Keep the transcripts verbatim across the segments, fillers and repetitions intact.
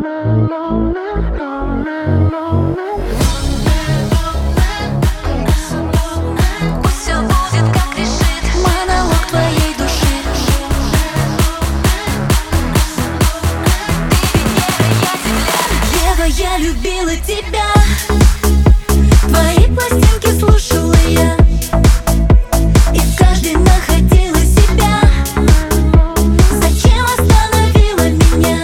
Все будет, как решит монолог твоей души. Ева, я любила тебя. Твои пластинки слушала я, и в каждой находила себя. Зачем остановила меня?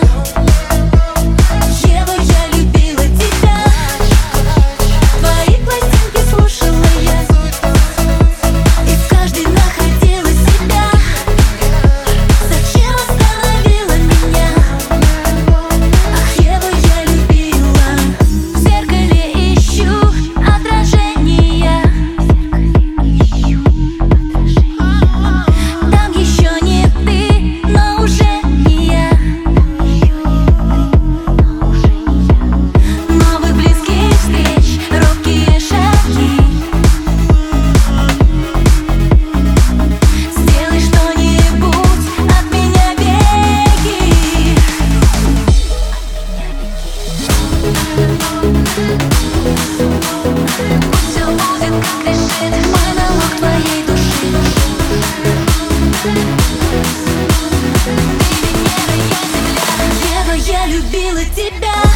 Ева, я любила тебя. Твои пластинки слушала я, и в каждой находила себя. Зачем остановила меня? Ах, Ева, я любила. В зеркале ищу отражения. Там еще не ты, но уже не я. Новых близких встреч, робкие шаги. Сделай что-нибудь, от меня беги. Все будет, как решит монолог твоей души. Ева, я любила тебя.